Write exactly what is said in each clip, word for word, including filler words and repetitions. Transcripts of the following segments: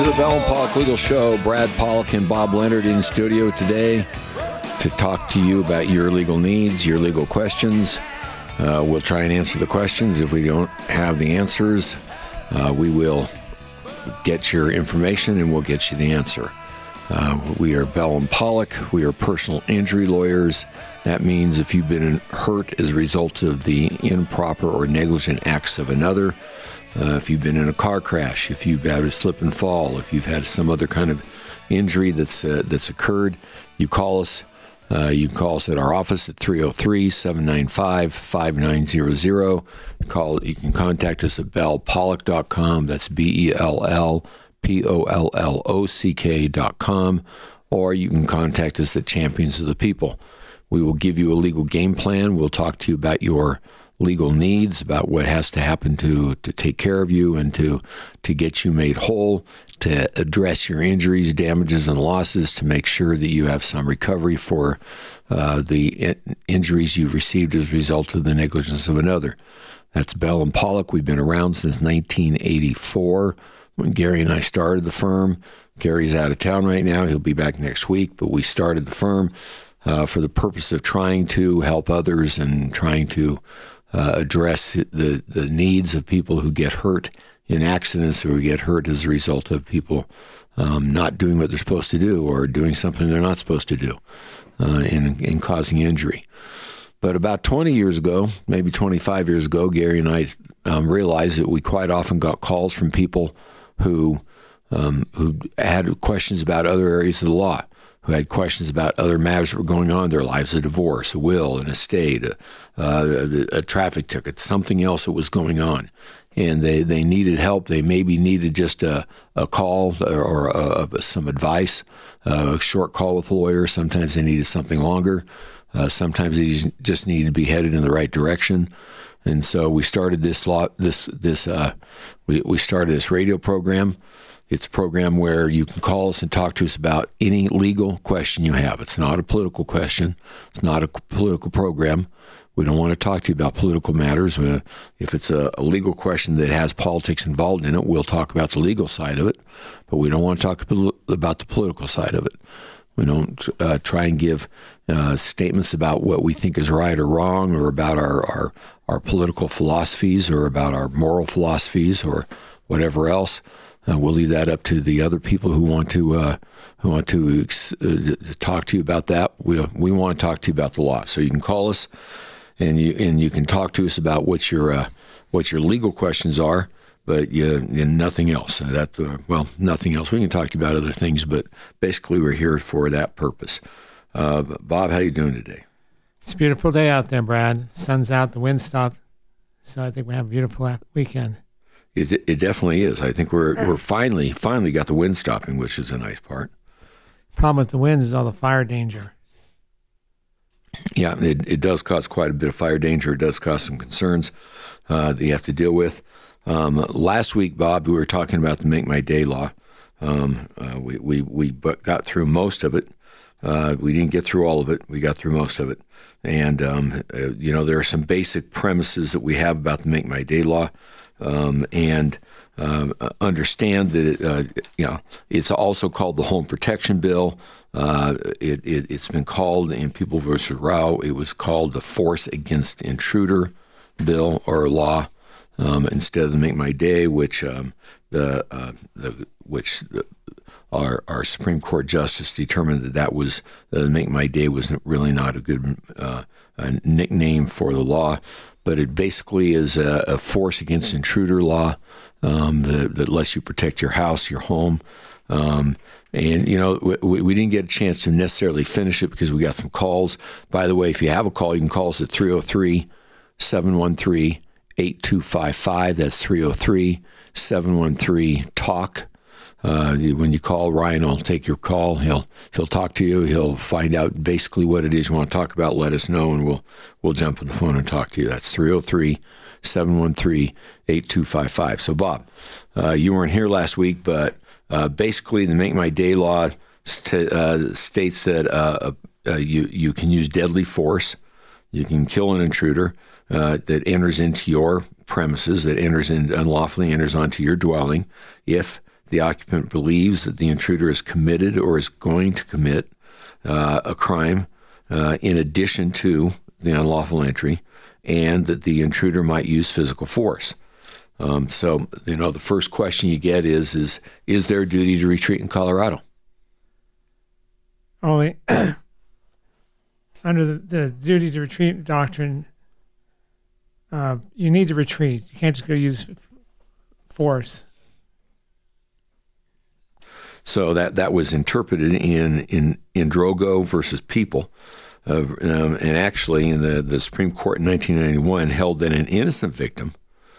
the Bell and Pollock Legal Show. Brad Pollock and Bob Leonard in studio today to talk to you about your legal needs, your legal questions. Uh, we'll try and answer the questions. If we don't have the answers, uh, we will get your information and we'll get you the answer. Uh, we are Bell and Pollock. We are personal injury lawyers. That means if you've been hurt as a result of the improper or negligent acts of another, uh, if you've been in a car crash, if you've had a slip and fall, if you've had some other kind of injury that's uh, that's occurred, you call us. Uh, you can call us at our office at three oh three, seven nine five, five nine zero zero. Call, you can contact us at bell pollock dot com. That's B E L L P O L L O C K dot com. Or you can contact us at Champions of the People. We will give you a legal game plan. We'll talk to you about your legal needs, about what has to happen to, to take care of you and to, to get you made whole, to address your injuries, damages, and losses, to make sure that you have some recovery for uh, the in- injuries you've received as a result of the negligence of another. That's Bell and Pollock. We've been around since nineteen eighty-four when Gary and I started the firm. Gary's out of town right now. He'll be back next week, but we started the firm uh, for the purpose of trying to help others and trying to uh, address the, the needs of people who get hurt in accidents or get hurt as a result of people um, not doing what they're supposed to do or doing something they're not supposed to do uh, and, and causing injury. But about twenty years ago, maybe twenty-five years ago, Gary and I um, realized that we quite often got calls from people who um, who had questions about other areas of the law, who had questions about other matters that were going on in their lives, a divorce, a will, an estate, a, a, a traffic ticket, something else that was going on. And they, they needed help. They maybe needed just a, a call or, or a, some advice, uh, a short call with a lawyer. Sometimes they needed something longer. Uh, sometimes they just needed to be headed in the right direction. And so we started this law. This this uh, we we started this radio program. It's a program where you can call us and talk to us about any legal question you have. It's not a political question. It's not a political program. We don't want to talk to you about political matters. If it's a, a legal question that has politics involved in it, we'll talk about the legal side of it. But we don't want to talk about the political side of it. We don't uh, try and give uh, statements about what we think is right or wrong, or about our, our, our political philosophies, or about our moral philosophies, or whatever else. Uh, we'll leave that up to the other people who want to uh, who want to ex- uh, talk to you about that. We we want to talk to you about the law. So you can call us, and you and you can talk to us about what your uh, what your legal questions are. But yeah, and nothing else. That uh, well, nothing else. We can talk to you about other things, but basically we're here for that purpose. Uh, Bob, how you doing today? It's a beautiful day out there, Brad. Sun's out, the wind stopped, so I think we have a beautiful weekend. It it definitely is. I think we're we're finally finally got the wind stopping, which is a nice part. Problem with the winds is all the fire danger. Yeah, it it does cause quite a bit of fire danger. It does cause some concerns uh, that you have to deal with. Um, last week, Bob, we were talking about the Make My Day law. Um, uh, we, we, we got through most of it. Uh, we didn't get through all of it. We got through most of it. And, um, uh, you know, there are some basic premises that we have about the Make My Day law. Um, and um, understand that, it, uh, you know, it's also called the Home Protection Bill. Uh, it, it, it's been called, in People versus Rao, it was called the Force Against Intruder Bill or law. Um, instead of the Make My Day, which um, the uh, the which the, our our Supreme Court justice determined that that was uh, the Make My Day was really not a good uh, a nickname for the law, but it basically is a, a force against intruder law um, that, that lets you protect your house, your home. Um, and, you know, we, we didn't get a chance to necessarily finish it because we got some calls. By the way, if you have a call, you can call us at three oh three, seven one three, eight two five five. That's three oh three, seven one three, talk. Uh, when you call, Ryan will take your call. He'll he'll talk to you. He'll find out basically what it is you want to talk about. Let us know, and we'll we'll jump on the phone and talk to you. That's three oh three, seven one three, eight two five five. So, Bob, uh, you weren't here last week, but uh, basically the Make My Day law st- uh, states that uh, uh, you, you can use deadly force. You can kill an intruder uh, that enters into your premises, that enters in unlawfully enters onto your dwelling, if the occupant believes that the intruder has committed or is going to commit uh, a crime uh, in addition to the unlawful entry, and that the intruder might use physical force. Um, so, you know, the first question you get is, is, is there a duty to retreat in Colorado? Only under the, the duty to retreat doctrine, uh, you need to retreat. You can't just go use f- force. So that, that was interpreted in, in, in Drogo versus People. Uh, um, and actually, in the, the Supreme Court in nineteen ninety-one held that an innocent victim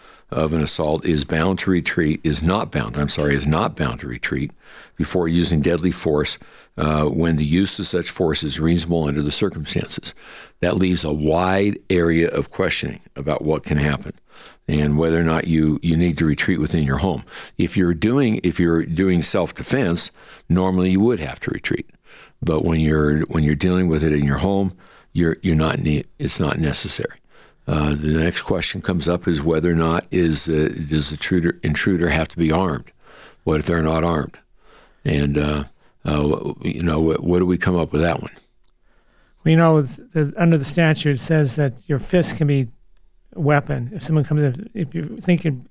of an assault is bound to retreat, is not bound, I'm sorry, is not bound to retreat before using deadly force uh, when the use of such force is reasonable under the circumstances. That leaves a wide area of questioning about what can happen and whether or not you, you need to retreat within your home. If you're doing if you're doing self-defense, normally you would have to retreat. But when you're when you're dealing with it in your home, you're you're not ne- it's not necessary. Uh, the next question comes up is whether or not is uh, does the intruder intruder have to be armed? What if they're not armed? And uh, uh, you know, what, what do we come up with that one? Well, you know, the, under the statute, it says that your fist can be a weapon. If someone comes in, if you're thinking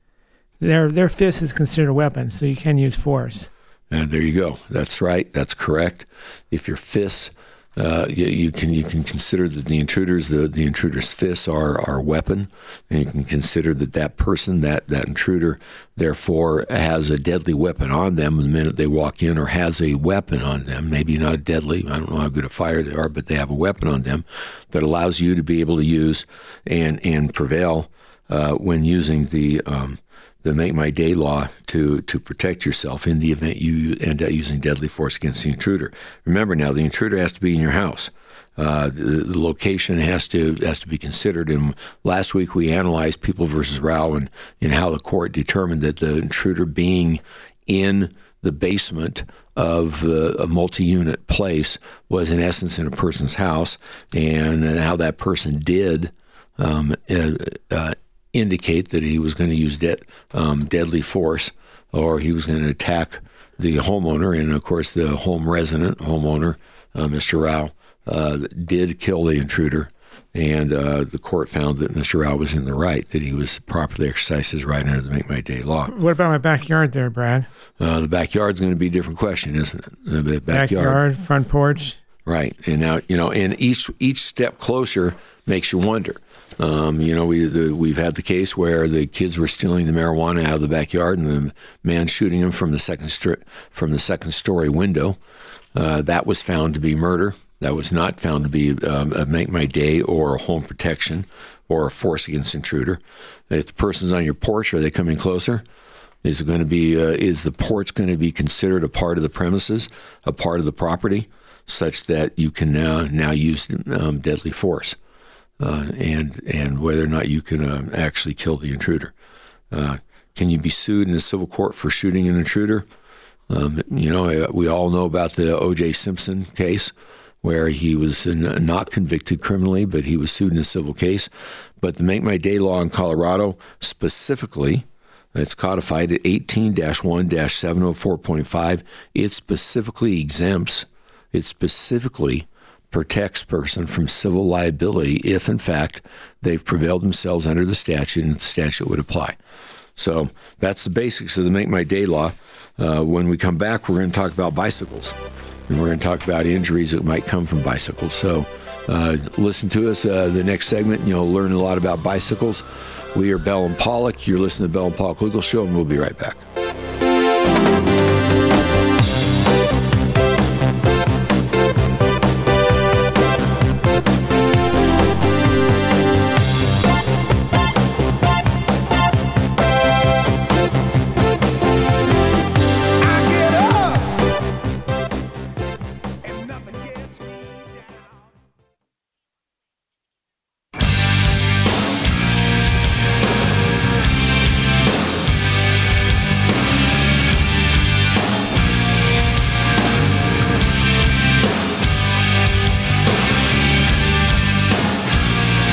their their fist is considered a weapon, so you can use force. And there you go. That's right. That's correct. If your fists, uh, you, you can you can consider that the intruders, the, the intruder's fists are, are a weapon, and you can consider that that person, that, that intruder, therefore has a deadly weapon on them the minute they walk in, or has a weapon on them. Maybe not deadly. I don't know how good a fighter they are, but they have a weapon on them that allows you to be able to use and and prevail uh, when using the um, the Make My Day law to, to protect yourself in the event you end up using deadly force against the intruder. Remember now, the intruder has to be in your house. Uh, the, the location has to has to be considered. And last week we analyzed People versus Rao and, and how the court determined that the intruder being in the basement of uh, a multi-unit place was in essence in a person's house, and, and how that person did um, uh, uh, indicate that he was going to use de- um, deadly force, or he was going to attack the homeowner. And of course, the home resident, homeowner, uh, Mister Rao, uh, did kill the intruder. And uh, the court found that Mister Rao was in the right, that he was properly exercised his right under the Make My Day law. What about my backyard there, Brad? Uh, the backyard's going to be a different question, isn't it? The backyard, backyard, front porch. Right. And now, you know, and each each step closer makes you wonder. Um, you know, we, the, we've had the case where the kids were stealing the marijuana out of the backyard, and the man shooting him from the second stri- from the second story window. Uh, that was found to be murder. That was not found to be um, a Make My Day or a home protection or a force against intruder. If the person's on your porch, are they coming closer? Is it going to be? Uh, is the porch going to be considered a part of the premises, a part of the property, such that you can now now use um, deadly force? Uh, and and whether or not you can uh, actually kill the intruder. Uh, can you be sued in a civil court for shooting an intruder? Um, you know, we all know about the O J Simpson case, where he was not convicted criminally, but he was sued in a civil case. But the Make My Day law in Colorado specifically, it's codified at eighteen dash one dash seven oh four point five, it specifically exempts, it specifically protects person from civil liability if, in fact, they've prevailed themselves under the statute and the statute would apply. So that's the basics of the Make My Day law. Uh, when we come back, we're going to talk about bicycles, and we're going to talk about injuries that might come from bicycles. So uh, listen to us uh, the next segment, and you'll learn a lot about bicycles. We are Bell and Pollock. You're listening to the Bell and Pollock Legal Show, and we'll be right back.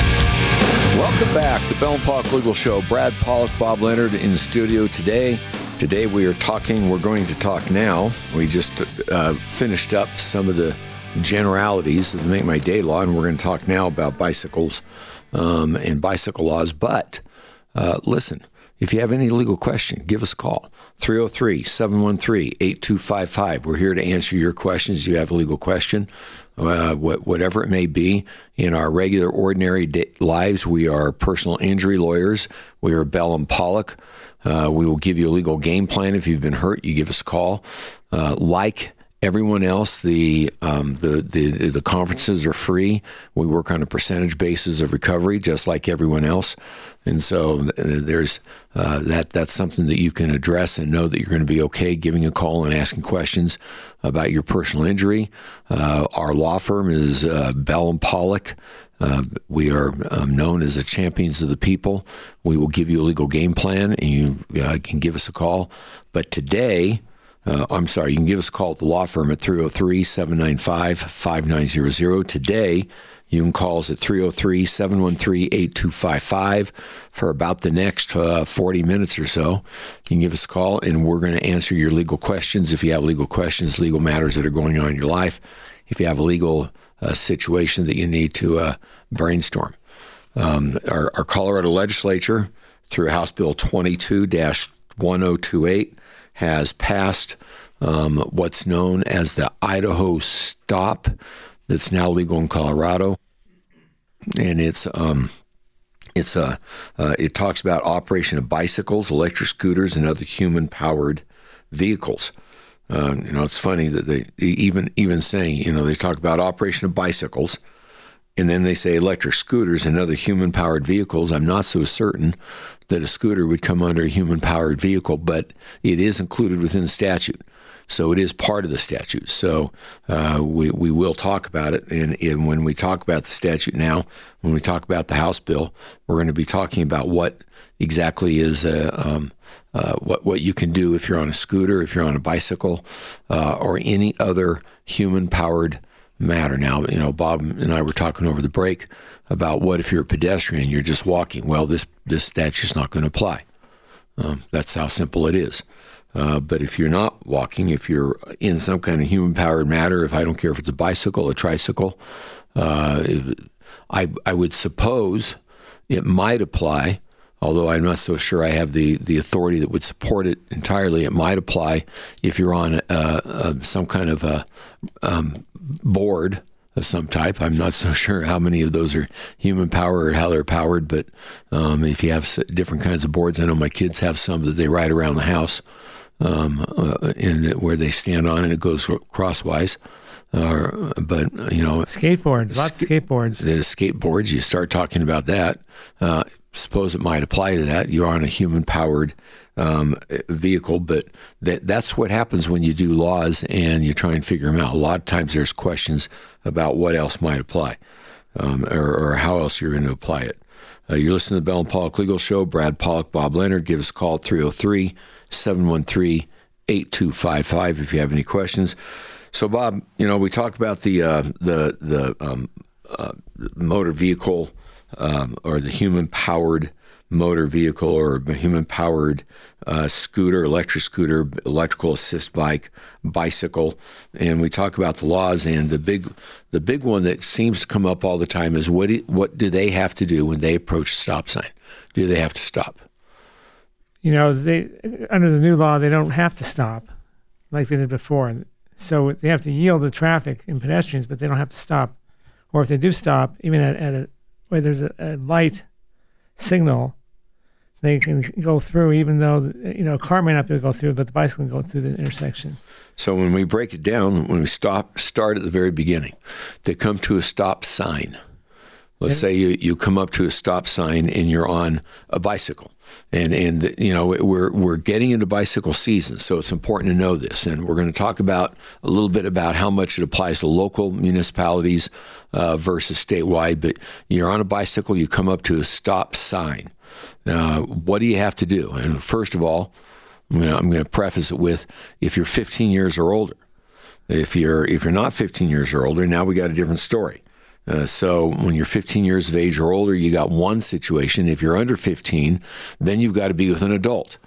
Bell and Pollock Legal Show. Brad Pollock, Bob Leonard in the studio today. Today we are talking, we're going to talk now. We just uh, finished up some of the generalities of the Make My Day law, and we're going to talk now about bicycles um, and bicycle laws. But uh, listen, if you have any legal question, give us a call. three oh three, seven one three, eight two five five. We're here to answer your questions. If you have a legal question, uh, what, whatever it may be. In our regular, ordinary day, lives, we are personal injury lawyers. We are Bell and Pollock. Uh, we will give you a legal game plan. If you've been hurt, you give us a call. Uh, like everyone else, the, um, the the the conferences are free. We work on a percentage basis of recovery, just like everyone else. And so there's uh, that. That's something that you can address and know that you're going to be okay giving a call and asking questions about your personal injury. Uh, our law firm is uh, Bell and Pollock. Uh, we are um, known as the champions of the people. We will give you a legal game plan, and you uh, can give us a call. But today, uh, I'm sorry, you can give us a call at the law firm at three oh three, seven nine five, five nine zero zero. Today, you can call us at three oh three, seven one three, eight two five five for about the next uh, forty minutes or so. You can give us a call, and we're going to answer your legal questions. If you have legal questions, legal matters that are going on in your life, if you have a legal uh, situation that you need to uh, brainstorm. Um, our, our Colorado legislature, through House Bill twenty-two dash one oh two eight, has passed um, what's known as the Idaho Stop. That's now legal in Colorado, and it's um, it's a uh, it talks about operation of bicycles, electric scooters, and other human-powered vehicles. Uh, you know, it's funny that they even even saying, you know, they talk about operation of bicycles, and then they say electric scooters and other human-powered vehicles. I'm not so certain that a scooter would come under a human-powered vehicle, but it is included within the statute. So it is part of the statute. So uh, we we will talk about it. And, and when we talk about the statute now, when we talk about the House bill, we're going to be talking about what exactly is uh, um, uh, what what you can do if you're on a scooter, if you're on a bicycle, uh, or any other human-powered matter. Now, you know, Bob and I were talking over the break about what if you're a pedestrian, you're just walking. Well, this this statute's not going to apply. Um, that's how simple it is. Uh, but if you're not walking, if you're in some kind of human-powered matter, if I don't care if it's a bicycle, a tricycle, uh, I I would suppose it might apply, although I'm not so sure I have the, the authority that would support it entirely. It might apply if you're on a, a, some kind of a um, board of some type. I'm not so sure how many of those are human powered or how they're powered, but um, if you have different kinds of boards, I know my kids have some that they ride around the house. Um, uh, in where they stand on and it goes crosswise. Uh, but, you know. Skateboards, lots of skateboards. The skateboards, you start talking about that. Uh, suppose it might apply to that. You're on a human-powered um, vehicle, but that, that's what happens when you do laws and you try and figure them out. A lot of times there's questions about what else might apply um, or, or how else you're going to apply it. Uh, you're listening to the Bell and Pollock Legal Show. Brad Pollock, Bob Leonard. Give us a call at three oh three, seven one three, eight two five five if you have any questions. So, Bob, you know, we talked about the uh, the the um, uh, motor vehicle um, or the human-powered motor vehicle or human-powered uh, scooter, electric scooter, electrical assist bike, bicycle, and we talk about the laws. And the big the big one that seems to come up all the time is what do, what do they have to do when they approach the stop sign? Do they have to stop? You know, they under the new law, they don't have to stop like they did before. So they have to yield to traffic and pedestrians, but they don't have to stop. Or if they do stop, even at, at a, where there's a, a light signal, they can go through, even though, you know, a car may not be able to go through, but the bicycle can go through the intersection. So when we break it down, when we stop, start at the very beginning, they come to a stop sign. Let's yeah. say you, you come up to a stop sign and you're on a bicycle. And, and you know, we're we're getting into bicycle season, so it's important to know this. And we're going to talk about a little bit about how much it applies to local municipalities uh, versus statewide. But you're on a bicycle, you come up to a stop sign. Uh, what do you have to do? And first of all, I'm going to, I'm going to preface it with, if you're fifteen years or older. If you're if you're not fifteen years or older, now we got a different story. Uh, so when you're fifteen years of age or older, you got one situation. If you're under fifteen, then you've got to be with an adult.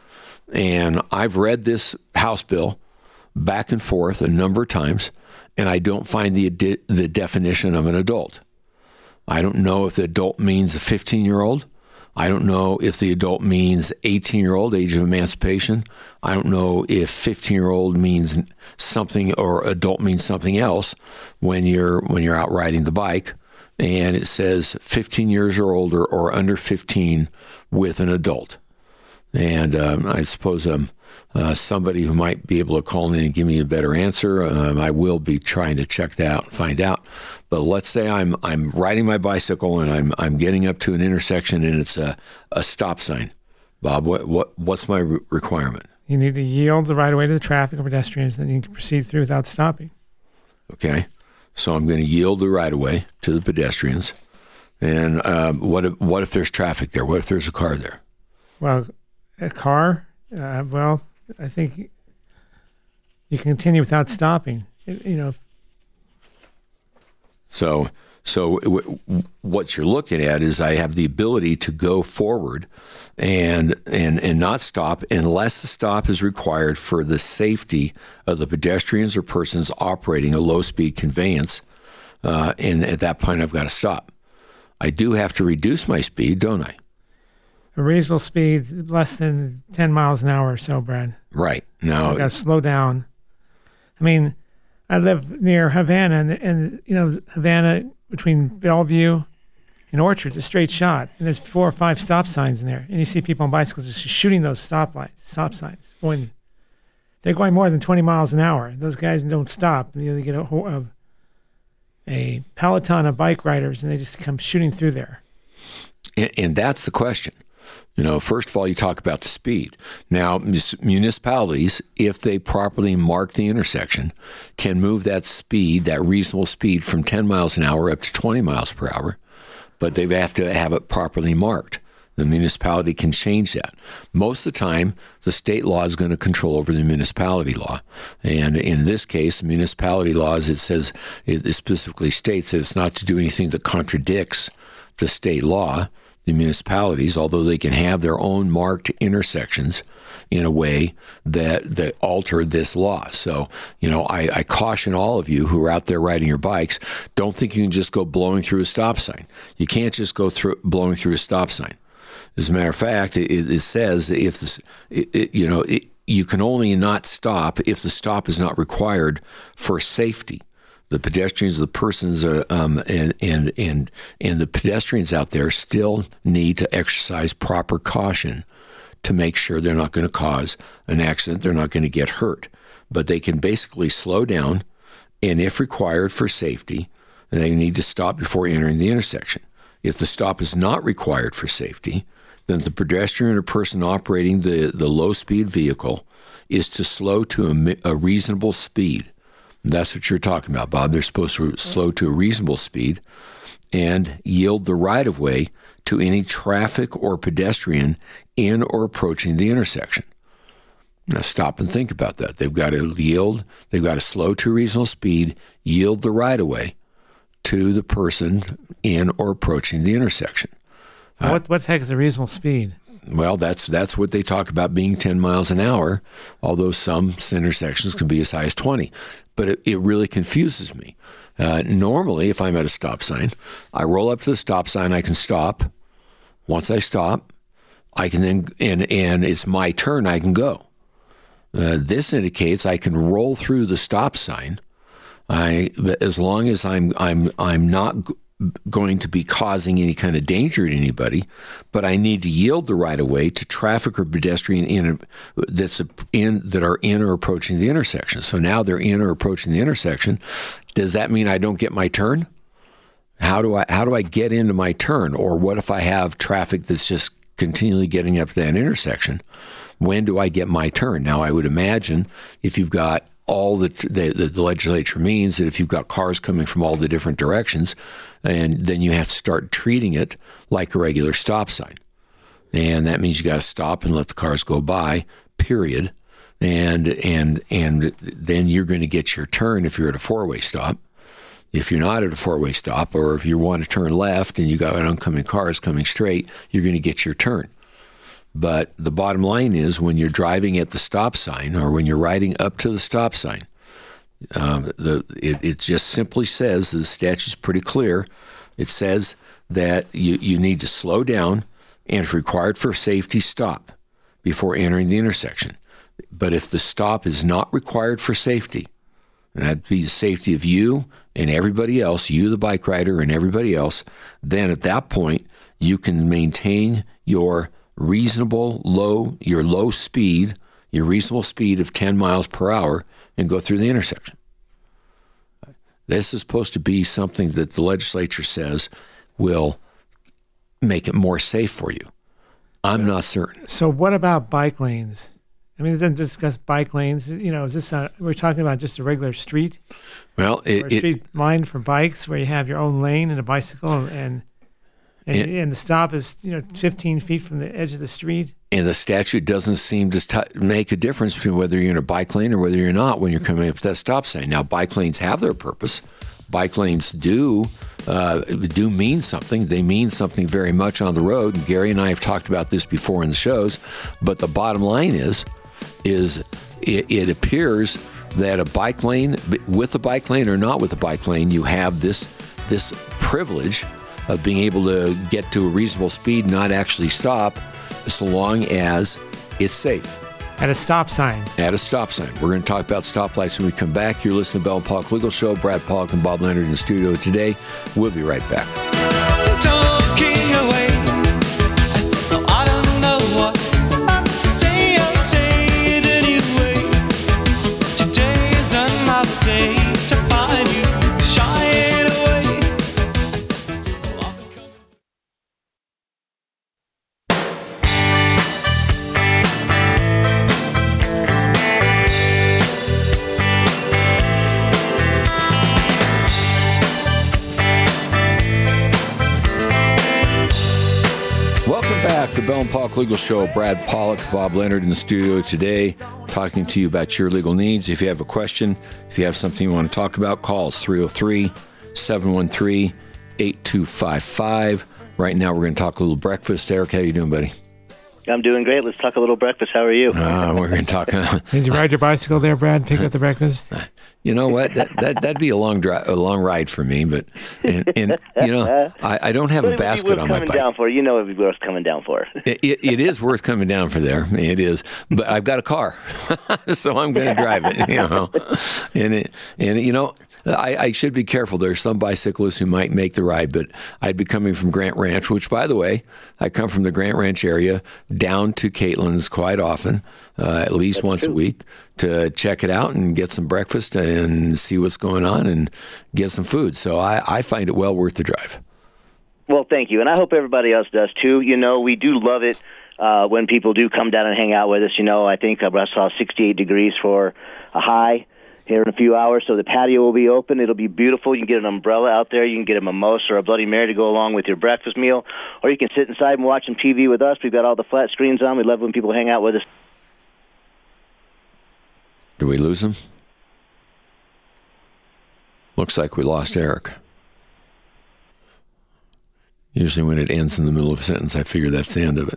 And I've read this House bill back and forth a number of times, and I don't find the the definition of an adult. I don't know if the adult means a fifteen-year-old. I don't know if the adult means eighteen-year-old, age of emancipation. I don't know if fifteen-year-old means something or adult means something else when you're when you're out riding the bike, and it says fifteen years or older or under fifteen with an adult. And um, I suppose um, uh, somebody who might be able to call in and give me a better answer, um, I will be trying to check that out and find out. But let's say I'm I'm riding my bicycle and I'm I'm getting up to an intersection and it's a, a stop sign. Bob, what what what's my re- requirement? You need to yield the right of way to the traffic or pedestrians, then you can proceed through without stopping. Okay, so I'm going to yield the right of way to the pedestrians. And uh, what if, what if there's traffic there? What if there's a car there? Well, a car, uh, well, I think you can continue without stopping. It, you know. So, so w- what you're looking at is I have the ability to go forward and and and not stop unless the stop is required for the safety of the pedestrians or persons operating a low-speed conveyance. Uh, and at that point, I've got to stop. I do have to reduce my speed, don't I? A reasonable speed, less than ten miles an hour or so, Brad. Right. Now, so got to slow down. I mean, I live near Havana, and, and you know, Havana between Bellevue and Orchard's a straight shot, and there's four or five stop signs in there, and you see people on bicycles just shooting those stop lights, stop signs. When they're going more than twenty miles an hour, those guys don't stop. You know, they get a, a, a peloton of bike riders, and they just come shooting through there. And, and that's the question. You know, first of all, you talk about the speed. Now, municipalities, if they properly mark the intersection, can move that speed, that reasonable speed, from ten miles an hour up to twenty miles per hour, but they have to have it properly marked. The municipality can change that. Most of the time, the state law is going to control over the municipality law. And in this case, municipality laws, it says, it specifically states that it's not to do anything that contradicts the state law. The municipalities, although they can have their own marked intersections in a way that that alter this law. So, you know, I, I caution all of you who are out there riding your bikes, don't think you can just go blowing through a stop sign. You can't just go through blowing through a stop sign. As a matter of fact, it, it says if this, it, it, you know, it, you can only not stop if the stop is not required for safety. The pedestrians, the persons, uh, um, and and and and the pedestrians out there still need to exercise proper caution to make sure they're not going to cause an accident. They're not going to get hurt, but they can basically slow down, and if required for safety, they need to stop before entering the intersection. If the stop is not required for safety, then the pedestrian or person operating the the low-speed vehicle is to slow to a, a reasonable speed. That's what you're talking about, Bob. They're supposed to slow to a reasonable speed and yield the right-of-way to any traffic or pedestrian in or approaching the intersection. Now, stop and think about that. They've got to yield, they've got to slow to a reasonable speed, yield the right-of-way to the person in or approaching the intersection. Uh, what, what the heck is a reasonable speed? Well, that's that's what they talk about being ten miles an hour, although some intersections can be as high as twenty. But it, it really confuses me. Uh, normally, if I'm at a stop sign, I roll up to the stop sign, I can stop. Once I stop, I can then, and, and it's my turn, I can go. Uh, this indicates I can roll through the stop sign, I, as long as I'm I'm I'm not g- going to be causing any kind of danger to anybody, but I need to yield the right of way to traffic or pedestrian in that's in that are in or approaching the intersection. So now they're in or approaching the intersection. Does that mean I don't get my turn? How do I how do I get into my turn? Or what if I have traffic that's just continually getting up to that intersection? When do I get my turn? Now, I would imagine if you've got all the, the the legislature means that if you've got cars coming from all the different directions, and then you have to start treating it like a regular stop sign. And that means you got to stop and let the cars go by, period. And and and then you're going to get your turn if you're at a four-way stop. If you're not at a four-way stop, or if you want to turn left and you got oncoming cars coming straight, you're going to get your turn. But the bottom line is when you're driving at the stop sign or when you're riding up to the stop sign, um, the it, it just simply says, the statute's pretty clear, it says that you, you need to slow down and if required for safety, stop before entering the intersection. But if the stop is not required for safety, and that'd be the safety of you and everybody else, you the bike rider and everybody else, then at that point you can maintain your reasonable low, your low speed, your reasonable speed of ten miles per hour and go through the intersection. This is supposed to be something that the legislature says will make it more safe for you. I'm not certain. So what about bike lanes? I mean, then discuss bike lanes. You know, is this a, we're talking about just a regular street? Well, it, or a street it, lined for bikes where you have your own lane and a bicycle, and and, it, and the stop is you know fifteen feet from the edge of the street. And the statute doesn't seem to t- make a difference between whether you're in a bike lane or whether you're not when you're coming up to that stop sign. Now, bike lanes have their purpose. Bike lanes do uh, do mean something. They mean something very much on the road. And Gary and I have talked about this before in the shows. But the bottom line is, is it, it appears that a bike lane, with a bike lane or not with a bike lane, you have this this privilege of being able to get to a reasonable speed, not actually stop, so long as it's safe. At a stop sign. At a stop sign. We're going to talk about stoplights when we come back. You're listening to Bell and Pollock Legal Show. Brad Pollock and Bob Leonard in the studio today. We'll be right back. Talking away. I don't know what to say. I'll say it anyway. Today is another day to find you shying away. The Bell and Pollock Legal Show. Brad Pollock, Bob Leonard in the studio today, talking to you about your legal needs. If you have a question, if you have something you want to talk about, call us three oh three, seven one three, eight two five five. Right now, we're going to talk a little breakfast. Eric, how you doing, buddy? I'm doing great. Let's talk a little breakfast. How are you? Uh, we're going to talk. Uh, Did you ride your bicycle there, Brad? Pick up the breakfast? You know what? That, that, that'd be a long drive, a long ride for me. But, and, and you know, I, I don't have but a basket on my bike. Down for. You know it would be worth coming down for. it, it, it is worth coming down for there. It is. But I've got a car, so I'm going to drive it, you know. And, it, and you know, I, I should be careful. There's some bicyclists who might make the ride, but I'd be coming from Grant Ranch, which, by the way, I come from the Grant Ranch area down to Caitlin's quite often, uh, at least That's once true. a week, to check it out and get some breakfast and see what's going on and get some food. So I, I find it well worth the drive. Well, thank you. And I hope everybody else does, too. You know, we do love it uh, when people do come down and hang out with us. You know, I think I saw sixty-eight degrees for a high here in a few hours, so the patio will be open. It'll be beautiful. You can get an umbrella out there. You can get a mimosa or a Bloody Mary to go along with your breakfast meal, or you can sit inside and watch some T V with us. We've got all the flat screens on. We love when people hang out with us. Did we lose him? Looks like we lost Eric. Usually when it ends in the middle of a sentence, I figure that's the end of it.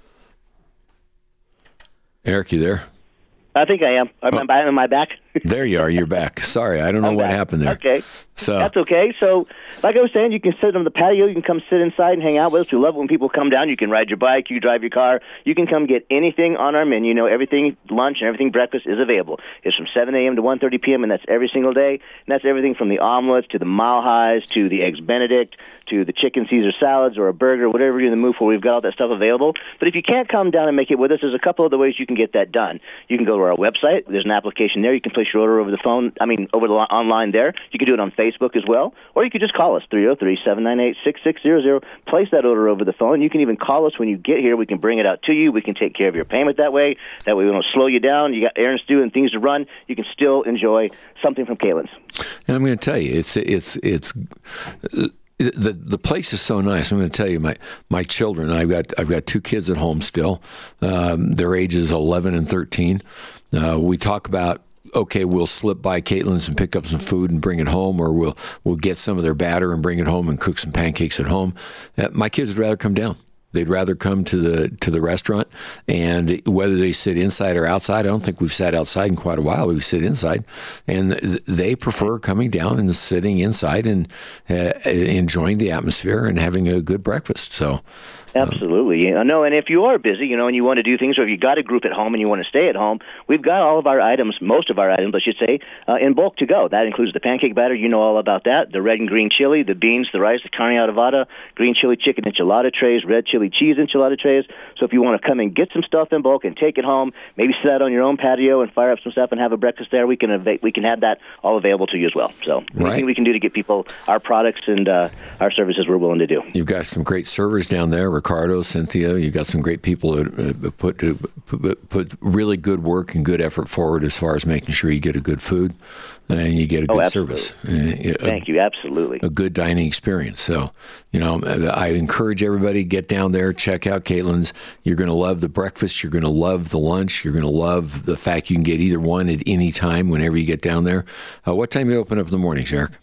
Eric, you there? I think I am. Am, Oh. I, am I back? There you are. You're back. Sorry, I don't know I'm what back. happened there. Okay. So That's okay. So, like I was saying, you can sit on the patio. You can come sit inside and hang out with us. We love it when people come down. You can ride your bike. You drive your car. You can come get anything on our menu. You know, everything lunch and everything breakfast is available. It's from seven a.m. to one thirty p.m., and that's every single day. And that's everything from the omelets to the Mile Highs to the Eggs Benedict to the chicken Caesar salads or a burger, whatever you're in the mood for. We've got all that stuff available. But if you can't come down and make it with us, there's a couple other ways you can get that done. You can go to our website. There's an application there. You can place your order over the phone. I mean, over the online there. You can do it on Facebook as well, or you could just call us three oh three, seven nine eight, six six zero zero. Place that order over the phone. You can even call us when you get here. We can bring it out to you. We can take care of your payment that way. That way we don't slow you down. You got errands to do and things to run. You can still enjoy something from Caitlin's. and I'm going to tell you, it's it's it's. Uh, The the place is so nice. I'm going to tell you, my my children. I've got I've got two kids at home still. Um, their ages eleven and thirteen. Uh, we talk about, okay, we'll slip by Caitlin's and pick up some food and bring it home, or we'll we'll get some of their batter and bring it home and cook some pancakes at home. Uh, my kids would rather come down. They'd rather come to the to the restaurant, and whether they sit inside or outside, I don't think we've sat outside in quite a while. We sit inside, and they prefer coming down and sitting inside and uh, enjoying the atmosphere and having a good breakfast. So. Absolutely. You know, and if you are busy, you know, and you want to do things, or if you got a group at home and you want to stay at home, we've got all of our items, most of our items, I should say, uh, in bulk to go. That includes the pancake batter. You know all about that. The red and green chili, the beans, the rice, the carne adobada, green chili chicken enchilada trays, red chili cheese enchilada trays. So if you want to come and get some stuff in bulk and take it home, maybe sit out on your own patio and fire up some stuff and have a breakfast there, we can ava- we can have that all available to you as well. So anything right. we can do to get people our products and uh, our services, we're willing to do. You've got some great servers down there. Ricardo, Cynthia, you got some great people who put, uh, put put really good work and good effort forward as far as making sure you get a good food and you get a good oh, service. A, Thank you, absolutely. A good dining experience. So, you know, I encourage everybody, get down there, check out Caitlin's. You're going to love the breakfast. You're going to love the lunch. You're going to love the fact you can get either one at any time whenever you get down there. Uh, what time do you open up in the mornings, Eric?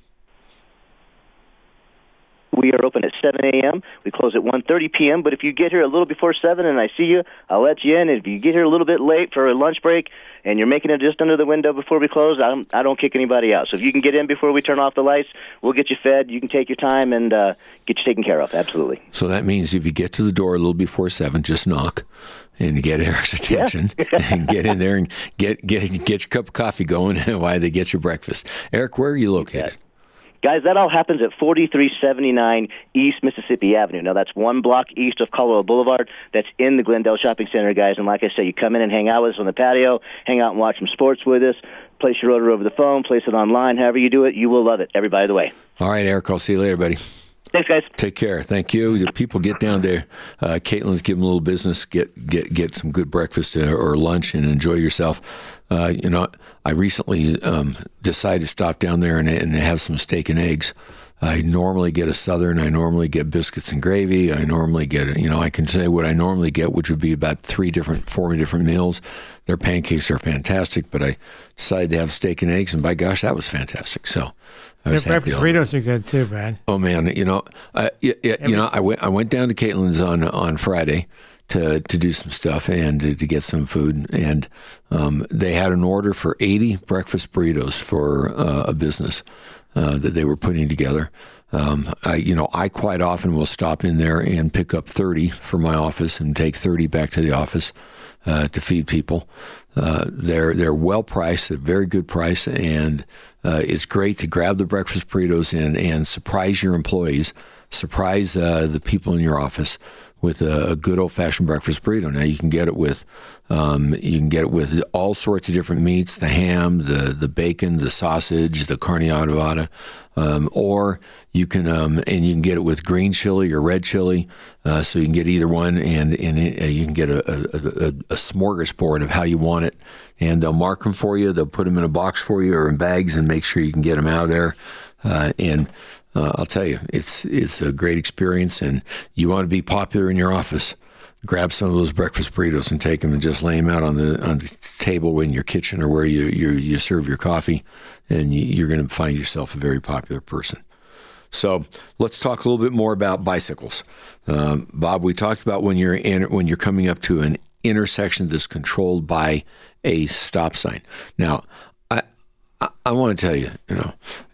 We are open at seven a.m. We close at one thirty p.m. But if you get here a little before seven and I see you, I'll let you in. If you get here a little bit late for a lunch break and you're making it just under the window before we close, I don't, I don't kick anybody out. So if you can get in before we turn off the lights, we'll get you fed. You can take your time and uh, get you taken care of. Absolutely. So that means if you get to the door a little before seven, just knock and get Eric's attention yeah. and get in there and get, get, get your cup of coffee going while they get your breakfast. Eric, where are you located? Yeah. Guys, that all happens at forty-three seventy-nine East Mississippi Avenue. Now, that's one block east of Colorado Boulevard. That's in the Glendale Shopping Center, guys. And like I said, you come in and hang out with us on the patio, hang out and watch some sports with us, place your order over the phone, place it online. However you do it, you will love it. Every by the way. All right, Eric, I'll see you later, buddy. Thanks, guys. Take care. Thank you. The people get down there. Uh, Caitlin's, give them a little business. Get get get some good breakfast or lunch and enjoy yourself. Uh, you know, I recently um, decided to stop down there and, and have some steak and eggs. I normally get a Southern. I normally get biscuits and gravy. I normally get, you know, I can say what I normally get, which would be about three different, four different meals. Their pancakes are fantastic, but I decided to have steak and eggs, and by gosh, that was fantastic. So I was Their breakfast burritos are good too, Brad. Oh man, you know, uh, you, you know, I went I went down to Caitlin's on on Friday to to do some stuff and to, to get some food, and um, they had an order for eighty breakfast burritos for uh, a business uh, that they were putting together. Um, I, you know, I quite often will stop in there and pick up thirty for my office and take thirty back to the office uh, to feed people. Uh, they're they're well priced, a very good price, and uh, it's great to grab the breakfast burritos and and surprise your employees, surprise uh, the people in your office with a, a good old fashioned breakfast burrito. Now you can get it with um, you can get it with all sorts of different meats: the ham, the the bacon, the sausage, the carne adobada, um, or you can um, and you can get it with green chili or red chili. Uh, so you can get either one, and and it, uh, you can get a, a, a, a smorgasbord of how you want it, and they'll mark them for you. They'll put them in a box for you or in bags, and make sure you can get them out of there. Uh, and uh, I'll tell you, it's it's a great experience, and you want to be popular in your office. Grab some of those breakfast burritos and take them and just lay them out on the on the table in your kitchen or where you you, you serve your coffee, and you, you're going to find yourself a very popular person. So let's talk a little bit more about bicycles. Um, Bob, we talked about when you're in, when you're coming up to an intersection that's controlled by a stop sign. Now, I I, I want to tell you, you know,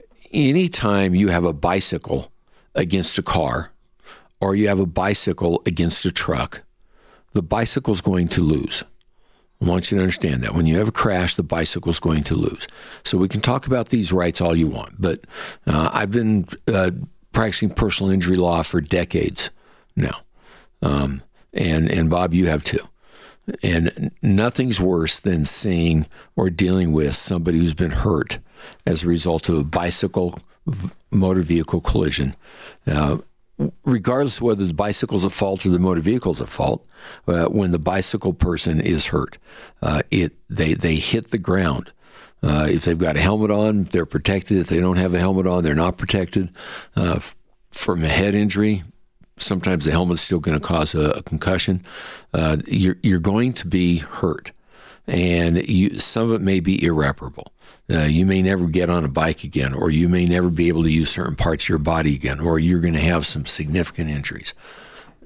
anytime you have a bicycle against a car or you have a bicycle against a truck, the bicycle's going to lose. I want you to understand that. When you have a crash, the bicycle's going to lose. So we can talk about these rights all you want, but uh, I've been uh, practicing personal injury law for decades now. Um, and, and Bob, you have too. And nothing's worse than seeing or dealing with somebody who's been hurt as a result of a bicycle motor vehicle collision. Uh, regardless of whether the bicycle's at fault or the motor vehicle's at fault, uh, when the bicycle person is hurt, uh, it they they hit the ground. Uh, if they've got a helmet on, they're protected. If they don't have a helmet on, they're not protected. Uh, f- from a head injury, sometimes the helmet's still going to cause a, a concussion. Uh, you're you're going to be hurt, and you, some of it may be irreparable. Uh, you may never get on a bike again, or you may never be able to use certain parts of your body again, or you're going to have some significant injuries.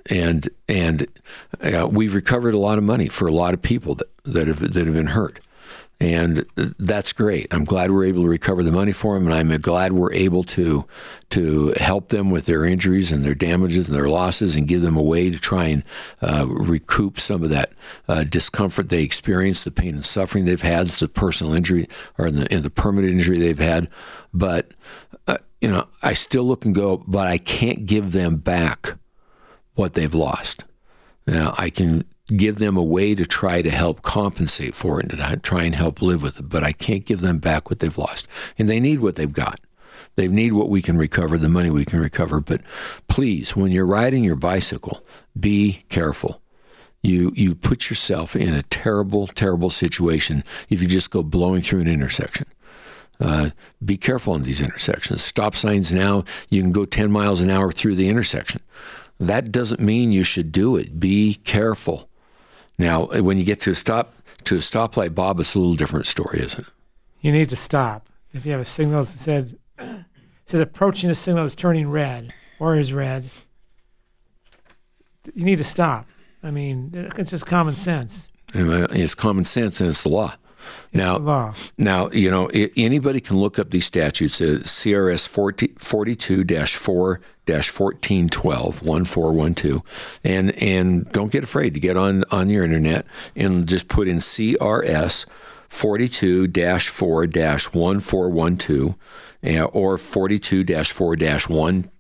and and uh, we've recovered a lot of money for a lot of people that, that have that have been hurt. And that's great. I'm glad we're able to recover the money for them, and I'm glad we're able to to help them with their injuries and their damages and their losses, and give them a way to try and uh, recoup some of that uh, discomfort they experienced, the pain and suffering they've had, the personal injury or the, and the permanent injury they've had. But uh, you know, I still look and go, but I can't give them back what they've lost. Now I can give them a way to try to help compensate for it and to try and help live with it. But I can't give them back what they've lost. And they need what they've got. They need what we can recover, the money we can recover. But please, when you're riding your bicycle, be careful. You you put yourself in a terrible, terrible situation if you just go blowing through an intersection. Uh, be careful in these intersections. Stop signs now, you can go ten miles an hour through the intersection. That doesn't mean you should do it. Be careful. Now, when you get to a stop to a stoplight, Bob, it's a little different story, isn't it? You need to stop. If you have a signal that says, it says approaching a signal that's turning red or is red, you need to stop. I mean, it's just common sense. It's common sense, and it's the law. It's now, the law. Now, you know, anybody can look up these statutes. Uh, C R S forty-two dash four dash fourteen twelve, one four one two, and and don't get afraid to get on, on your internet and just put in C R S forty-two dash four dash one four one two uh, or forty-two dash four dash one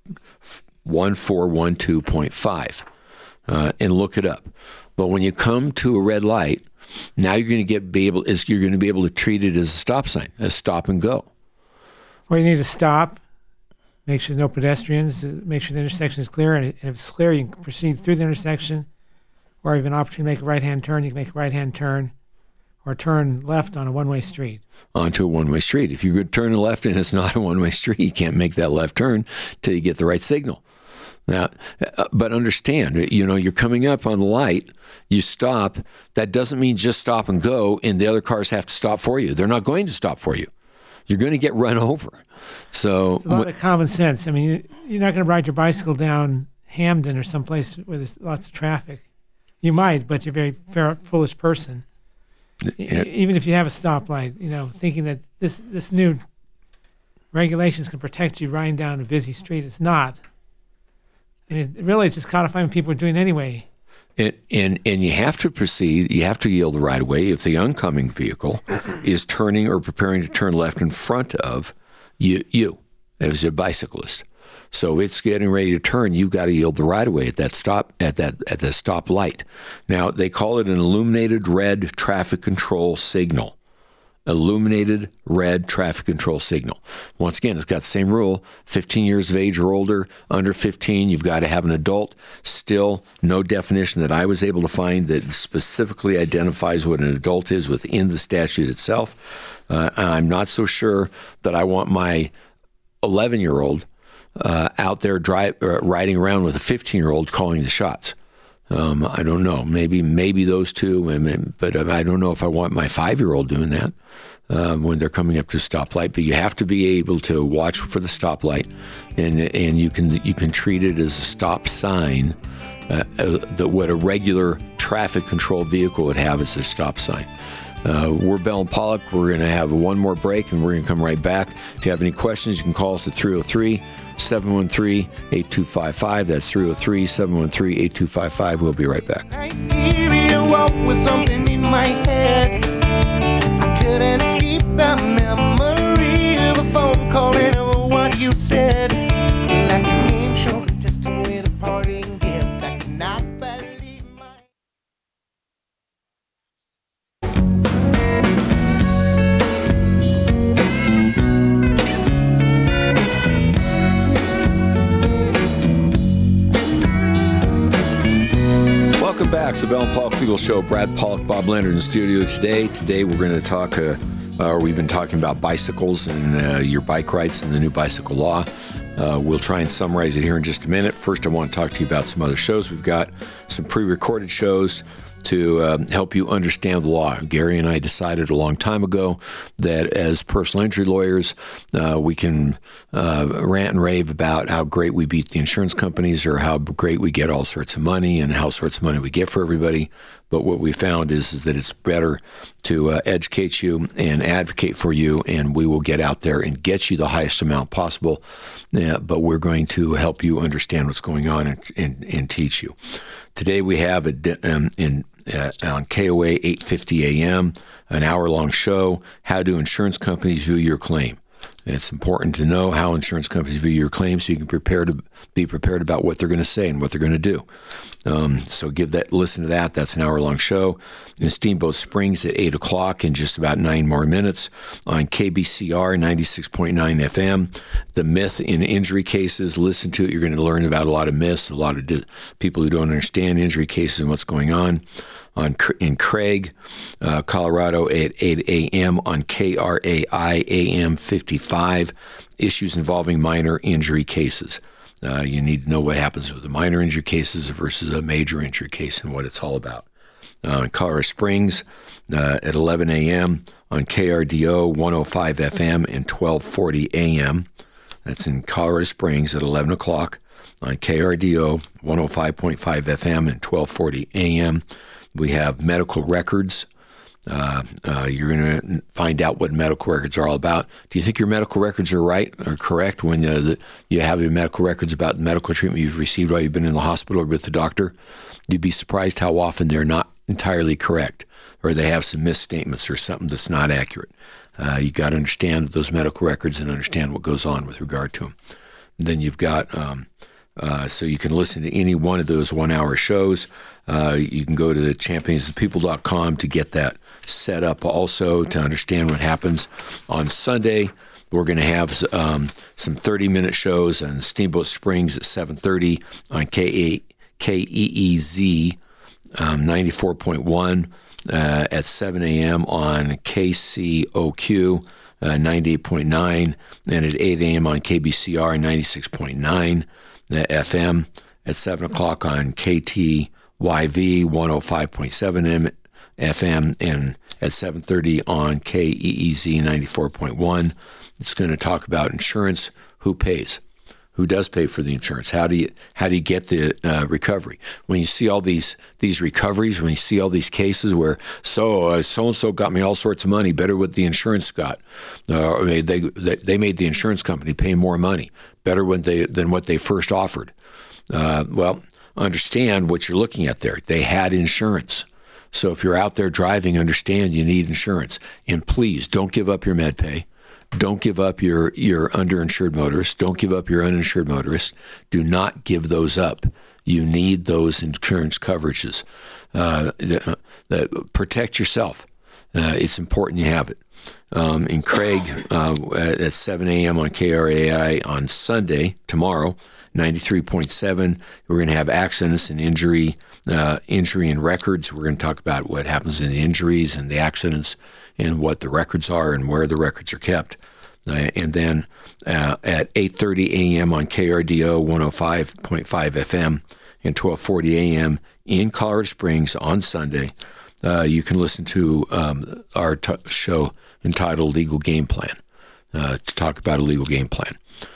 four one two point five uh, and look it up. But when you come to a red light, now you're going to get be able is you're going to be able to treat it as a stop sign, a stop and go. Or you need to stop, make sure there's no pedestrians, make sure the intersection is clear, and if it's clear, you can proceed through the intersection. Or if you have an opportunity to make a right-hand turn, you can make a right-hand turn, or turn left on a one-way street. Onto a one-way street. If you could turn left and it's not a one-way street, you can't make that left turn till you get the right signal. Now, uh, but understand, you know, you're coming up on the light, you stop. That doesn't mean just stop and go, and the other cars have to stop for you. They're not going to stop for you. You're going to get run over. So it's a lot wh- of common sense. I mean, you're not going to ride your bicycle down Hamden or someplace where there's lots of traffic. You might, but you're a very fair, foolish person. Yeah. Even if you have a stoplight, you know, thinking that this this new regulations can protect you riding down a busy street. It's not. I mean, it really is just codifying what people are doing anyway. And, and and you have to proceed, you have to yield the right of way if the oncoming vehicle is turning or preparing to turn left in front of you, you as a bicyclist. So it's getting ready to turn, you've got to yield the right of way at that stop at that at the stop light. Now, they call it an illuminated red traffic control signal. Illuminated red traffic control signal. Once again, it's got the same rule. fifteen years of age or older, under fifteen, you've got to have an adult. Still, no definition that I was able to find that specifically identifies what an adult is within the statute itself. Uh, I'm not so sure that I want my eleven-year-old uh, out there drive, uh, riding around with a fifteen-year-old calling the shots. Um, I don't know. Maybe maybe those two, but I don't know if I want my five-year-old doing that um, when they're coming up to a stoplight. But you have to be able to watch for the stoplight, and and you can you can treat it as a stop sign. Uh, uh, that what a regular traffic control vehicle would have as a stop sign. Uh, we're Bell and Pollock. We're going to have one more break, and we're going to come right back. If you have any questions, you can call us at three oh three, seven one three, eight two five five. That's three oh three, seven one three, eight two five five. We'll be right back. I walk with something in my head. I couldn't escape the memory of a phone call and of what you said. Like a game show contestant with a parting gift. I cannot believe my... Welcome back to the Bell and Pollock Legal Show. Brad Pollock, Bob Leonard in studio today. Today we're going to talk, uh, uh, we've been talking about bicycles and uh, your bike rights and the new bicycle law. Uh, we'll try and summarize it here in just a minute. First, I want to talk to you about some other shows we've got, some pre-recorded shows. to um, help you understand the law. Gary and I decided a long time ago that as personal injury lawyers, uh, we can uh, rant and rave about how great we beat the insurance companies or how great we get all sorts of money and how sorts of money we get for everybody. But what we found is, is that it's better to uh, educate you and advocate for you, and we will get out there and get you the highest amount possible. Yeah, but we're going to help you understand what's going on and, and, and teach you. Today we have a, um, in uh, on K O A eight fifty A M, an hour-long show, How Do Insurance Companies View Your Claim? It's important to know how insurance companies view your claim so you can prepare to be prepared about what they're going to say and what they're going to do. Um, so give that, listen to that. That's an hour-long show. In Steamboat Springs at eight o'clock in just about nine more minutes on K B C R ninety-six point nine F M. The myth in injury cases. Listen to it. You're going to learn about a lot of myths, a lot of di- people who don't understand injury cases and what's going on. On in Craig, uh, Colorado at eight A M on K R A I A M fifty-five, issues involving minor injury cases. Uh, you need to know what happens with the minor injury cases versus a major injury case and what it's all about. Uh, in Colorado Springs uh, at eleven A M on K R D O one oh five F M and twelve forty A M. That's in Colorado Springs at eleven o'clock on K R D O one oh five point five F M and twelve forty A M. We have medical records. Uh, uh, you're going to find out what medical records are all about. Do you think your medical records are right or correct when uh, the, you have your medical records about the medical treatment you've received while you've been in the hospital or with the doctor? You'd be surprised how often they're not entirely correct, or they have some misstatements or something that's not accurate. Uh, you got to understand those medical records and understand what goes on with regard to them. And then you've got... Um, Uh, so you can listen to any one of those one-hour shows. Uh, you can go to champions of the people dot com to get that set up also to understand what happens. On Sunday, we're going to have um, some thirty-minute shows on Steamboat Springs at seven thirty on K E E Z um, ninety-four point one, uh, at seven A M on K C O Q uh, ninety-eight point nine, and at eight A M on K B C R ninety-six point nine. F M, at seven o'clock on K T Y V one oh five point seven F M, and at seven thirty on K E E Z ninety-four point one. It's going to talk about insurance, who pays, who does pay for the insurance, how do you how do you get the uh, recovery. When you see all these these recoveries, when you see all these cases where so uh, so and so got me all sorts of money, better what the insurance got, uh, they, they they made the insurance company pay more money, better when they than what they first offered. Uh, well, understand what you're looking at there. They had insurance. So if you're out there driving, understand you need insurance. And please don't give up your med pay. Don't give up your, your underinsured motorists. Don't give up your uninsured motorists. Do not give those up. You need those insurance coverages. Uh, that, that protect yourself. Uh, it's important you have it. Um, in Craig, uh, at seven A M on K R A I on Sunday, tomorrow, ninety-three point seven, we're going to have accidents and injury, uh, injury and records. We're going to talk about what happens in the injuries and the accidents and what the records are and where the records are kept. Uh, and then uh, at eight thirty A M on K R D O one oh five point five F M and twelve forty A M in Colorado Springs on Sunday, uh, you can listen to um, our t- show entitled Legal Game Plan, uh, to talk about a legal game plan.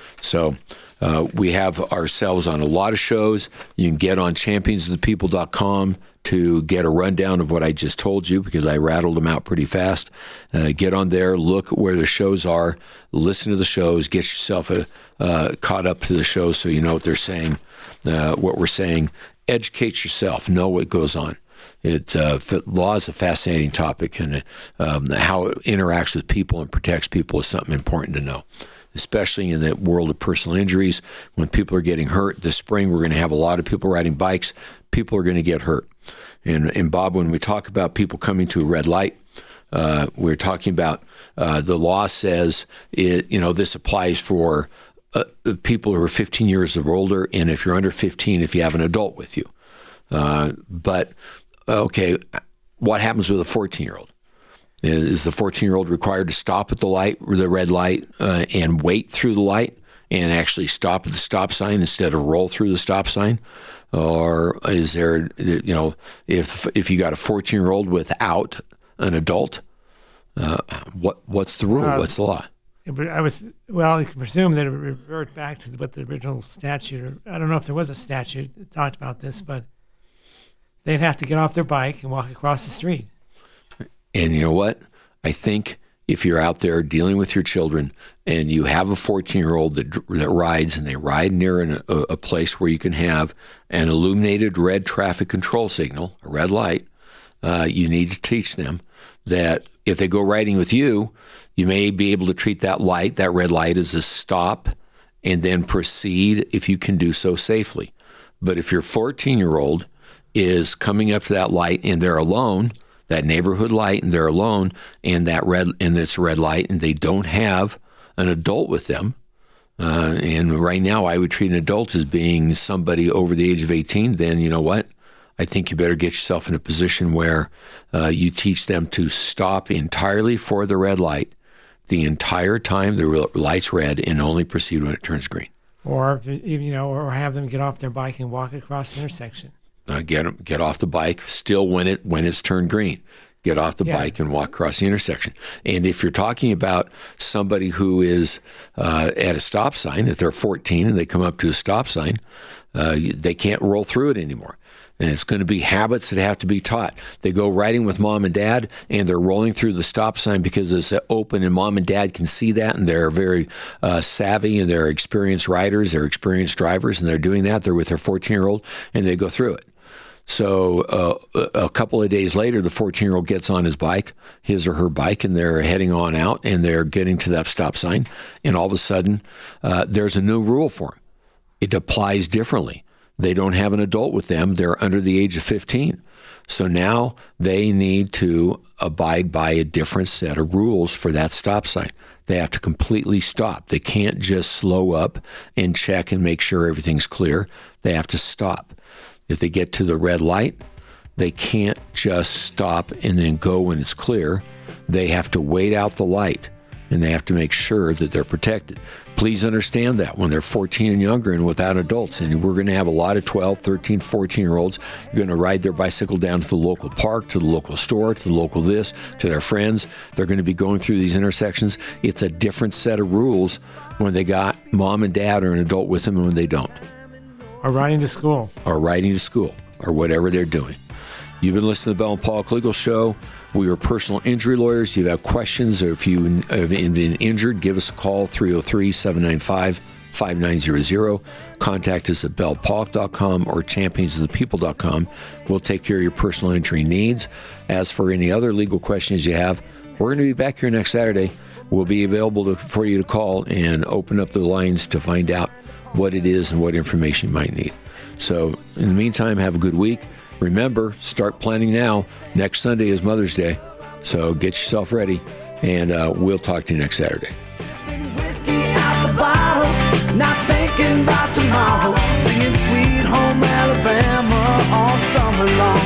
So uh, we have ourselves on a lot of shows. You can get on champions of the people dot com to get a rundown of what I just told you, because I rattled them out pretty fast. Uh, get on there, look where the shows are, listen to the shows, get yourself a, uh, caught up to the shows so you know what they're saying, uh, what we're saying. Educate yourself, know what goes on. It uh, law is a fascinating topic, and um, how it interacts with people and protects people is something important to know, especially in the world of personal injuries. When people are getting hurt this spring, we're going to have a lot of people riding bikes. People are going to get hurt. And, and Bob, when we talk about people coming to a red light, uh, we're talking about uh, the law says it, you know, this applies for uh, people who are fifteen years or older, and if you're under fifteen, if you have an adult with you. Uh, but okay, what happens with a fourteen-year-old? Is the fourteen-year-old required to stop at the light, the red light, uh, and wait through the light and actually stop at the stop sign instead of roll through the stop sign? Or is there, you know, if if you got a fourteen-year-old without an adult, uh, what what's the rule? Uh, what's the law? I was well. You can presume that it would revert back to what the original statute. Or I don't know if there was a statute that talked about this, but they'd have to get off their bike and walk across the street. And you know what? I think if you're out there dealing with your children and you have a fourteen-year-old that that rides and they ride near an, a, a place where you can have an illuminated red traffic control signal, a red light, uh, you need to teach them that if they go riding with you, you may be able to treat that light, that red light, as a stop and then proceed if you can do so safely. But if your fourteen-year-old is coming up to that light and they're alone, that neighborhood light, and they're alone, and that red and it's a red light, and they don't have an adult with them. Uh, and right now, I would treat an adult as being somebody over the age of eighteen. Then you know what? I think you better get yourself in a position where uh, you teach them to stop entirely for the red light the entire time the light's red, and only proceed when it turns green. Or you know, or have them get off their bike and walk across the intersection. Uh, get get off the bike still when it when it's turned green. Get off the yeah. bike and walk across the intersection. And if you're talking about somebody who is uh, at a stop sign, if they're fourteen and they come up to a stop sign, uh, they can't roll through it anymore. And it's going to be habits that have to be taught. They go riding with mom and dad, and they're rolling through the stop sign because it's open, and mom and dad can see that, and they're very uh, savvy, and they're experienced riders, they're experienced drivers, and they're doing that. They're with their fourteen-year-old, and they go through it. So uh, a couple of days later, the fourteen-year-old gets on his bike, his or her bike, and they're heading on out, and they're getting to that stop sign, and all of a sudden, uh, there's a new rule for them. It applies differently. They don't have an adult with them. They're under the age of fifteen. So now they need to abide by a different set of rules for that stop sign. They have to completely stop. They can't just slow up and check and make sure everything's clear. They have to stop. If they get to the red light, they can't just stop and then go when it's clear. They have to wait out the light, and they have to make sure that they're protected. Please understand that when they're fourteen and younger and without adults, and we're going to have a lot of twelve, thirteen, fourteen-year-olds, you're going to ride their bicycle down to the local park, to the local store, to the local this, to their friends. They're going to be going through these intersections. It's a different set of rules when they got mom and dad or an adult with them and when they don't. Or riding to school. Or riding to school, or whatever they're doing. You've been listening to the Bell and Pollock Legal Show. We are personal injury lawyers. If you have questions, or if you have been injured, give us a call, three oh three, seven nine five, five nine zero zero. Contact us at bell pollock dot com or champions of the people dot com. We'll take care of your personal injury needs. As for any other legal questions you have, we're going to be back here next Saturday. We'll be available to, for you to call and open up the lines to find out what it is and what information you might need. So in the meantime, have a good week. Remember, start planning now. Next Sunday is Mother's Day, so get yourself ready, and uh, we'll talk to you next Saturday. Whiskey out the bottle, not thinking about tomorrow, singing Sweet Home Alabama all summer long.